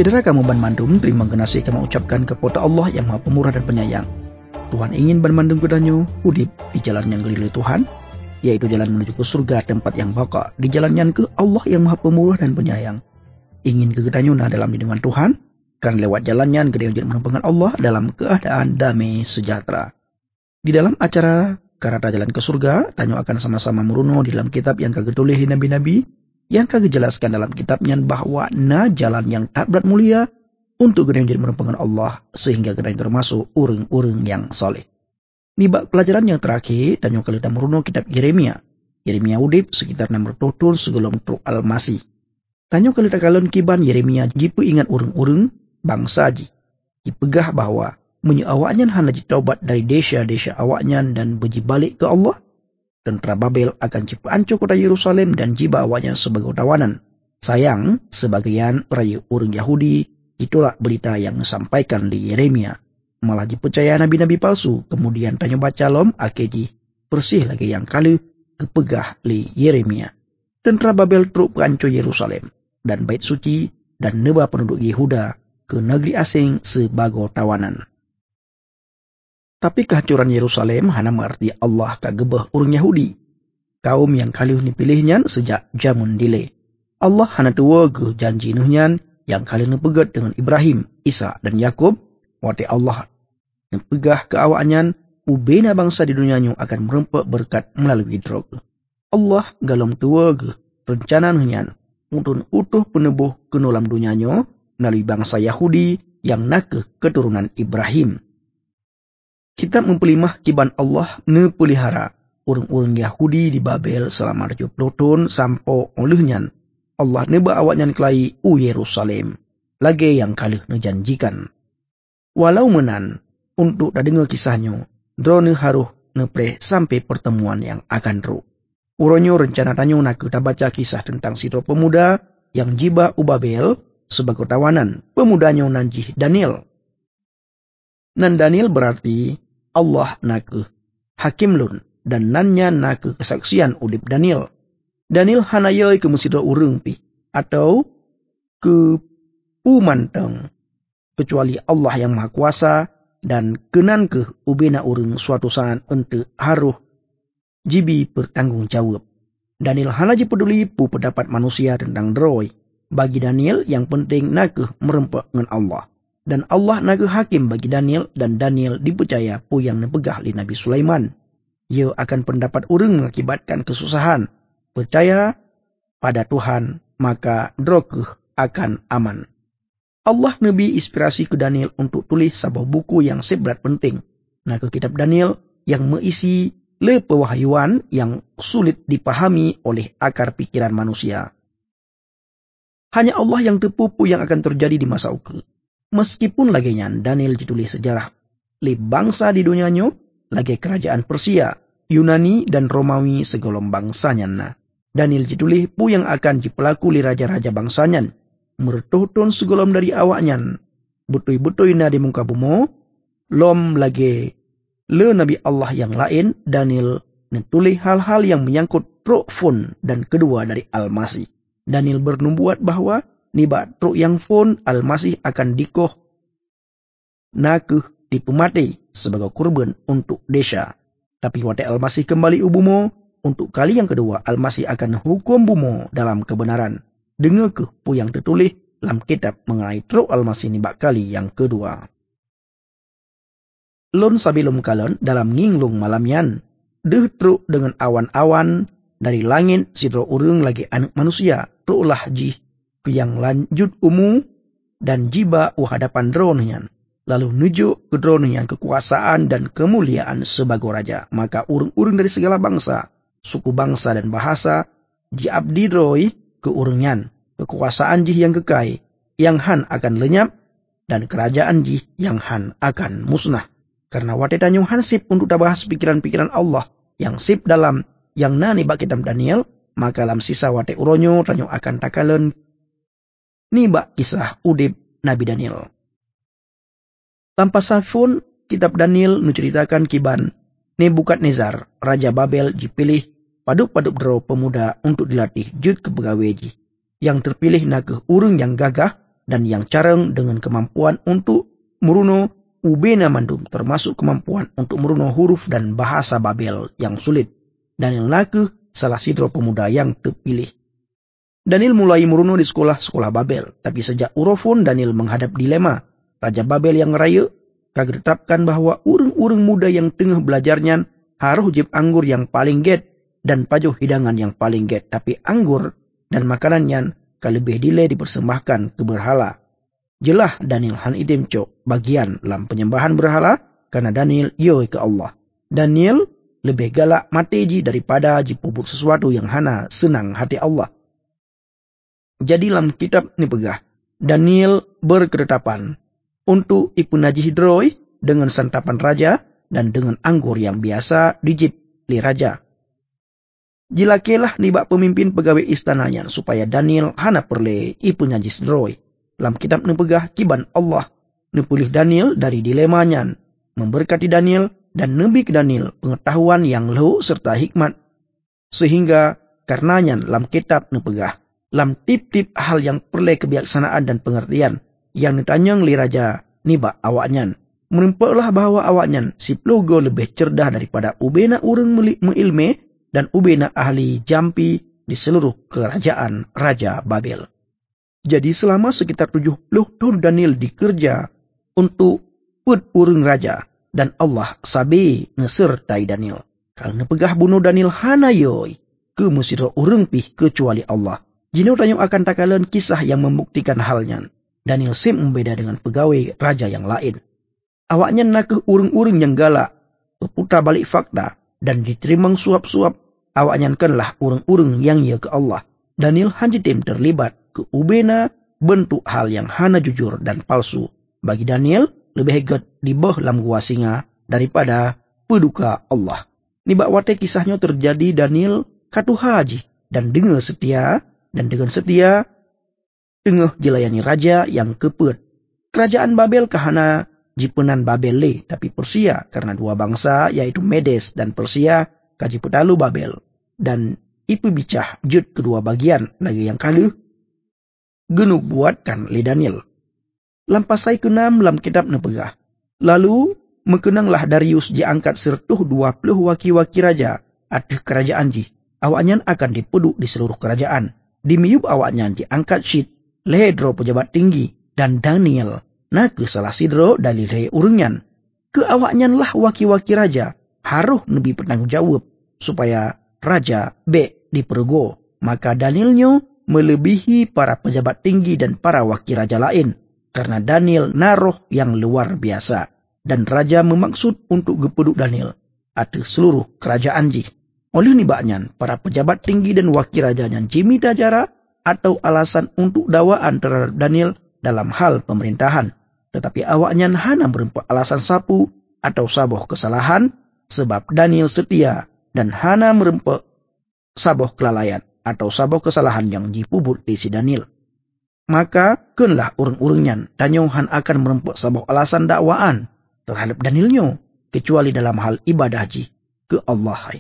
Saudara kamu ban mandum, terima kasih kamu ucapkan kepada Allah yang Maha Pemurah dan Penyayang. Tuhan ingin ban mandum kedanyo udip di jalan yang gelili Tuhan, yaitu jalan menuju ke surga tempat yang baka, di jalan yang ke Allah yang Maha Pemurah dan Penyayang. Ingin ke kedanyo dalam lindungan Tuhan, kan lewat jalannya kedanyo jadi menemukan Allah dalam keadaan damai sejahtera. Di dalam acara Karata Jalan ke Surga, tanyo akan sama-sama meruno di dalam kitab yang kagak tulis di nabi-nabi, yang kagak jelaskan dalam kitabnya bahwa jalan yang tak berat mulia untuk kita menjadi merupakan Allah sehingga kita termasuk urang-urang yang soleh. Di bab pelajaran yang terakhir, tanyo kali kita meruno kitab Yeremia. Yeremia udip sekitar 600 tahun sebelum Truk Al-Masih. Tanyo kali takalon kiban Yeremia jipu ingat urang-urang bangsa ji. Dipegah bahwa awaknya hendak taubat dari desa-desa awaknya dan beji balik ke Allah. Tentera Babel akan cepat hancur kota Yerusalem dan jiba awaknya sebagai tawanan. Sayang, sebagian orang Yahudi itulah berita yang disampaikan di Yeremia. Malah dipercaya nabi-nabi palsu. Kemudian tanya baca lom akeji bersih lagi yang kali kepegah li Yeremia. Tentera Babel truk hancur Yerusalem dan bait suci dan neba penduduk Yehuda ke negeri asing sebagai tawanan. Tapi kehancuran Yerusalem hanya mengerti Allah kagebah orang Yahudi. Kaum yang kali dipilihnya sejak zaman dile. Allah hanya tua ke janji nuhnya yang kali nepegat dengan Ibrahim, Isa dan Yakub. Wate Allah nepegah ke awaknya ubena bangsa di dunianya akan merempak berkat melalui drog. Allah galom tua ke rencana nuhnya untuk utuh penebuh ke dalam dunianya melalui bangsa Yahudi yang nakeh keturunan Ibrahim. Kitab mempelimah kiban Allah nepelihara orang-orang Yahudi di Babel selama 70 tahun sampai olehnya Allah neba awaknya kelai Yerusalem lagi yang kali nejanjikan. Walau menan untuk dah dengar kisahnya, drone haruh nepre sampai pertemuan yang akan ru. Uronyo rencana tanyo nak kita baca kisah tentang si pemuda yang jiba Babel sebagai tawanan. Pemudanya nanjih Daniel. Nan Daniel berarti Allah naku hakim lun dan nanya naku kesaksian udip Daniel. Daniel hanayoi ke mesida urung pi atau ke pumanteng kecuali Allah yang Maha Kuasa dan kenan ke ubena urung suatu saat untuk haruh jibi bertanggung jawab. Daniel hanaji peduli pu pendapat manusia tentang droi. Bagi Daniel yang penting naku merempak dengan Allah. Dan Allah naga hakim bagi Daniel dan Daniel dipercaya pu yang nepegah li Nabi Sulaiman. Ia akan pendapat urang mengakibatkan kesusahan. Percaya pada Tuhan maka drokeh akan aman. Allah nabi inspirasi ke Daniel untuk tulis sebuah buku yang seberat penting. Naga kitab Daniel yang meisi le pewahyuan yang sulit dipahami oleh akar pikiran manusia. Hanya Allah yang tepupu yang akan terjadi di masa uke. Meskipun laginya Daniel ditulis sejarah li bangsa di dunianya, lagi kerajaan Persia, Yunani dan Romawi segolong bangsanya. Daniel ditulis pu yang akan dipelaku li raja-raja bangsanya, mertuhtun segolong dari awaknya, butui-butui na di muka bumi, lom lagi le nabi Allah yang lain. Daniel menulis hal-hal yang menyangkut truk dan kedua dari Al-Masih. Daniel bernubuat bahwa niba truk yang Al-Masih akan dikoh nakeh dipemati sebagai kurban untuk desa. Tapi waktu Al-Masih kembali ubumo, untuk kali yang kedua Al-Masih akan hukum bumo dalam kebenaran. Dengar ke pu yang tertulis dalam kitab mengenai truk Al-Masih niba kali yang kedua. Lon sabilum kalon dalam nginglung malamyan, deh truk dengan awan-awan dari langit sidro urung lagi anak manusia, truk lah jih yang lanjut dan jiba hadapan drone-nya. Lalu nuju ke drone-nya kekuasaan dan kemuliaan sebagai raja. Maka urung-urung dari segala bangsa, suku bangsa dan bahasa, diabdi droi ke urungnya. Kekuasaan jih yang kekai, yang han akan lenyap, dan kerajaan jih yang han akan musnah. Karena watetanyo han sip untuk bahas pikiran-pikiran Allah, yang sip dalam yang nani bak kitab Daniel, maka dalam sisa wate uronyo tanyo akan takalen niba kisah udip Nabi Daniel. Tanpa safun, kitab Daniel menceritakan kiban Nebukadnezar, Raja Babel dipilih paduk-paduk dro pemuda untuk dilatih jut kepegawai yang terpilih nakeh urung yang gagah dan yang careng dengan kemampuan untuk meruno ubena mandum, termasuk kemampuan untuk meruno huruf dan bahasa Babel yang sulit. Daniel naku salah sidro pemuda yang terpilih. Daniel mulai meruno di sekolah-sekolah Babel, tapi sejak urofun Daniel menghadap dilema. Raja Babel yang raya kagak tetapkan bahwa urang-urang muda yang tengah belajarnya harus jib anggur yang paling get dan pajuh hidangan yang paling get, tapi anggur dan makanannya kalebih dile dipersembahkan ke berhala. Jelah Daniel han itim cok bagian dalam penyembahan berhala karena Daniel yoi ke Allah. Daniel lebih galak mati daripada pupuk sesuatu yang hana senang hati Allah. Jadi dalam kitab ni pegah, Daniel berketetapan untuk ipunaji hidroi dengan santapan raja dan dengan anggur yang biasa dijip li raja. Jilakelah nibak pemimpin pegawai istananya supaya Daniel hana perle ipunaji hidroi. Dalam kitab ni pegah kiban Allah nepulih Daniel dari dilemanya, memberkati Daniel dan nebi ke Daniel pengetahuan yang lehu serta hikmat, sehingga karenanya dalam kitab ni pegah lam tip-tip hal yang perlu kebijaksanaan dan pengertian yang ditanyang li raja niba awaknya. Menimpaklah bahwa awaknya si plogo lebih cerdah daripada ubena urang mengilme dan ubena ahli jampi di seluruh kerajaan Raja Babel. Jadi selama sekitar 70 tahun Daniel dikerja untuk urang raja dan Allah sabi ngesertai Daniel. Kalau nepegah bunuh Daniel hanayoi ke musiro urang pih kecuali Allah. Jino tanyong akan takalan kisah yang membuktikan halnya. Daniel sim membeda dengan pegawai raja yang lain. Awaknya nakeh urang-urang yang galak, berputar balik fakta, dan diterima suap-suap. Awaknya kanlah urang-urang yang ia ke Allah. Daniel hanjitim terlibat ke ubena bentuk hal yang hana jujur dan palsu. Bagi Daniel, lebih hebat di bawah lam gua singa daripada peduka Allah. Nibak wate kisahnya terjadi Daniel katu haji dan dengan setia tengah jelayani raja yang kepet. Kerajaan Babel kahana jipenan Babel le, tapi Persia karena dua bangsa yaitu Medes dan Persia kaji petalu Babel. Dan ipu bicah jut kedua bagian lagi yang kalu genuk buatkan le Daniel. Lampasai ke-6 dalam kitab nepegah. Lalu mekenanglah Darius diangkat sertuh 20 waki-waki raja atau kerajaan ji. Awaknya akan dipeduk di seluruh kerajaan. Di miyub awaknya diangkat syit, lehedro pejabat tinggi, dan Daniel, ke salah sidro dari re urungan. Ke awaknya lah waki-waki raja, harus lebih bertanggung jawab, supaya raja dipergo. Maka Danielnya melebihi para pejabat tinggi dan para waki raja lain, karena Daniel naruh yang luar biasa. Dan raja memaksud untuk gepeduk Daniel, atau seluruh kerajaan ji. Oleh nibaknya, para pejabat tinggi dan wakil rajanya jimita jara atau alasan untuk dakwaan terhadap Daniel dalam hal pemerintahan. Tetapi awaknya hana berempat alasan sapu atau saboh kesalahan sebab Daniel setia dan hana merempak saboh kelalaian atau saboh kesalahan yang dipubut di si Daniel. Maka kenlah urang-urangnya Danyong akan merempak saboh alasan dakwaan terhadap Danielnya kecuali dalam hal ibadah ji ke Allah.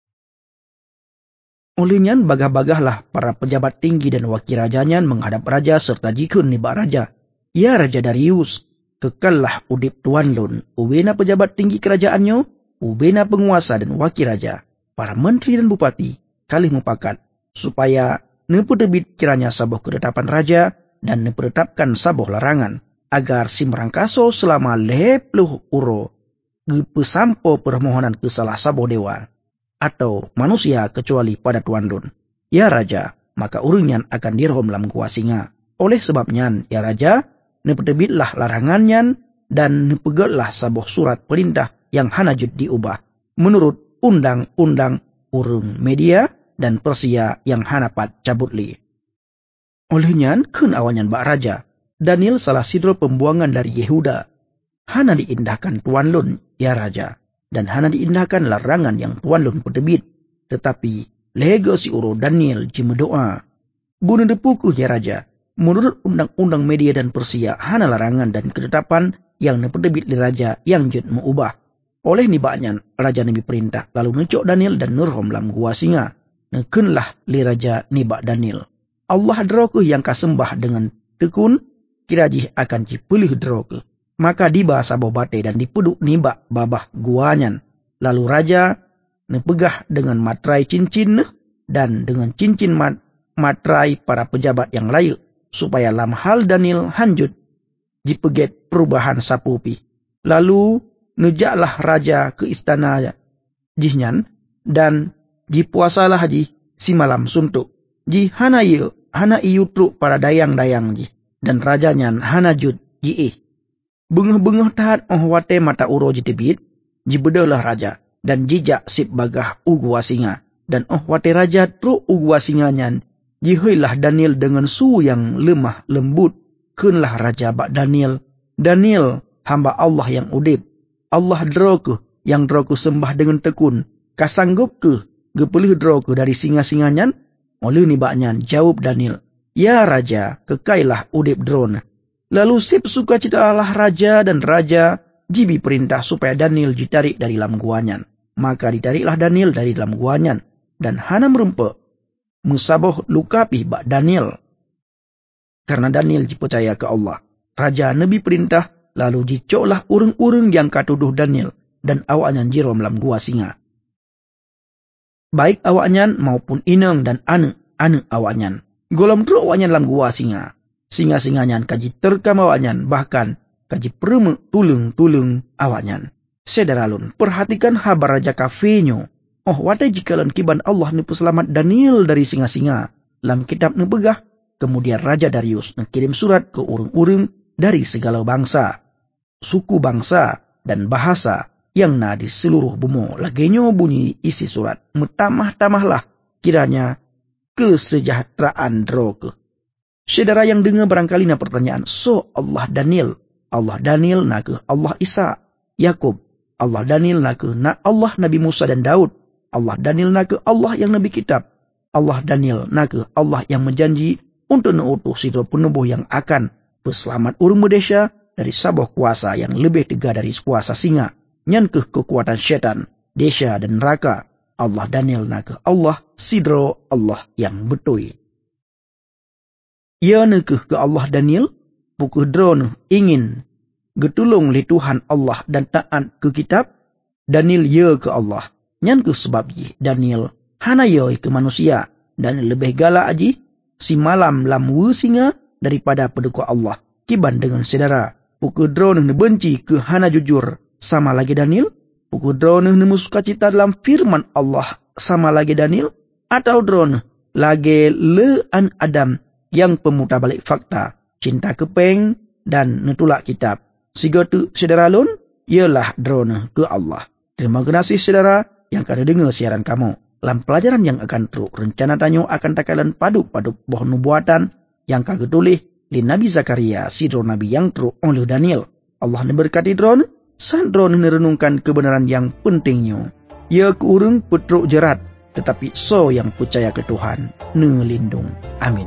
Olehnya bagah-bagahlah para pejabat tinggi dan wakil rajanya menghadap raja serta jikun nibak raja. Ya Raja Darius, kekallah udip tuan lun, ubena pejabat tinggi kerajaannya, ubena penguasa dan wakil raja, para menteri dan bupati, kalih mupakat, supaya nepedebit kiranya sabuh ketetapan raja dan nepedetapkan sabuh larangan, agar si merangkaso selama 50 uro, gepesampo permohonan ke salah sabuh dewa, atau manusia kecuali pada tuan lun. Ya Raja, maka urunyan akan dirhom dalam gua singa. Oleh sebabnya, ya Raja, nepedebitlah larangannya dan nepegatlah sabuh surat perintah yang hanajud diubah menurut undang-undang urung Media dan Persia yang hanapat cabutli. Olehnya, ken awanyan bak Raja, Daniel salah sidro pembuangan dari Yehuda. Hana diindahkan tuan lun, ya Raja, dan hana diindahkan larangan yang tuan lun pedebit. Tetapi lega si uro Daniel jima doa. Guna depuku ya Raja, menurut undang-undang Media dan Persia hana larangan dan ketetapan yang nepedebit li Raja yang jut mengubah. Oleh nibaknya Raja nabi perintah lalu ngecok Daniel dan nurhom dalam gua singa. Nekenlah li Raja nibak Daniel. Allah adroku yang kasembah dengan tekun kira jih akan cipulih droke. Maka diba sabah bate dan dipuduk nibak babah guanyan. Lalu raja nepegah dengan matrai cincin dan dengan cincin matrai para pejabat yang lain supaya lam hal Daniel hanjut jipeget perubahan sapupi. Lalu nujaklah raja ke istana jihnya dan jipuasalah ji si malam suntuk. Ji hana iu truk para dayang-dayang ji dan rajanya hana jud ji bengah-bengah tahat wate mata uro jitibit, jibedalah raja, dan jijak sip bagah ugwa singa. Dan wate raja truk ugwa singanya, jihoilah Daniel dengan su yang lemah lembut. Kenlah raja bak Daniel, hamba Allah yang udip. Allah droke, yang droke sembah dengan tekun. Kasanggup ke, gepelih droke dari singa-singanya? Oleh ni baknya, jawab Daniel, ya raja, kekailah udip drone. Lalu sip sukacitalah raja dan raja jibi perintah supaya Daniel ditarik dari dalam guanyan. Maka ditariklah Daniel dari dalam guanyan dan hana merempe musaboh lukapi bak Daniel. Karena Daniel dipercaya ke Allah. Raja Nabi perintah lalu dicoklah urang-urang yang katuduh Daniel dan awaknya jirom dalam gua singa. Baik awaknya maupun inang dan ane awaknya. Golom truk awaknya dalam gua singa. Singa-singanya kaji terkam awaknya, bahkan kaji pereme tulung awaknya. Saudara-lun, perhatikan habar raja kafenyo. Wate jikalan kiban Allah nipu selamat Daniel dari singa-singa. Dalam kitab nepegah, kemudian Raja Darius kirim surat ke urang-urang dari segala bangsa, suku bangsa, dan bahasa yang di seluruh bumi. Lagenyo bunyi isi surat, metamah-tamahlah kiranya kesejahteraan droke. Saudara yang dengar barangkali na pertanyaan, so Allah Daniel nak ke Allah Isa, Yakub, Allah Daniel nak ke Allah Nabi Musa dan Daud, Allah Daniel nak ke Allah yang Nabi Kitab, Allah Daniel nak ke Allah yang menjanji untuk mengutus sidro penubuh yang akan berselamat urung Malaysia dari sabah kuasa yang lebih tega dari kuasa singa, nyan ke kekuatan syaitan, desya dan neraka. Allah Daniel nak ke Allah sidro Allah yang betul. Ia nekeh ke Allah Daniel, pukul drone ingin getulung li Tuhan Allah dan taat ke kitab, Daniel ya ke Allah. Nyan ke sebab Daniel hana ya ke manusia dan lebih galak aji si malam lam singa daripada peduka Allah. Kiban dengan saudara, pukul drone benci ke hana jujur sama lagi Daniel, pukul drone musuka cita dalam firman Allah sama lagi Daniel, atau drone lagi lean Adam yang pemutar balik fakta, cinta kepeng dan netulak kitab. Siga tu saudara lun, ialah drone ke Allah. Terima kasih saudara yang akan dengar siaran kamu. Dalam pelajaran yang akan teruk, rencana tanyo akan takalan paduk-paduk boh nubuatan yang kagak tulis di Nabi Zakaria, sidro Nabi yang teruk oleh Daniel. Allah memberkati drone, san drone merenungkan kebenaran yang pentingnya. Ia keurung petruk jerat, tetapi so yang percaya ke Tuhan, nelindung. Amin.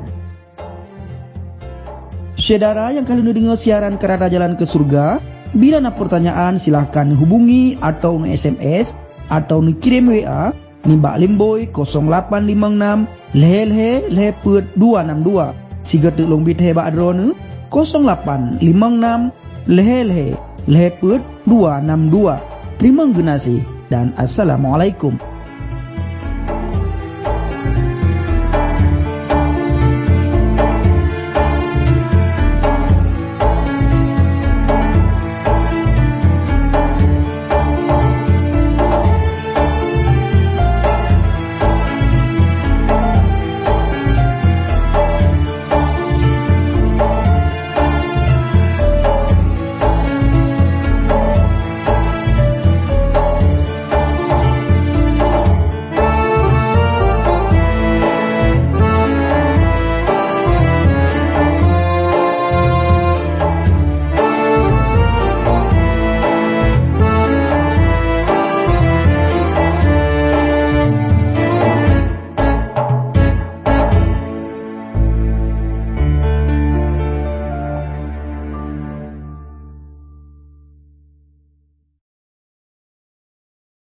Saudara yang kalian dengar siaran Kereta Jalan ke Surga, bila nak pertanyaan silahkan hubungi atau SMS atau kirim WA nimbak limboy 0856 leh-put 262. Siga telung bit hebak drone 0856 leh-put 262. Terima kasih dan Assalamualaikum.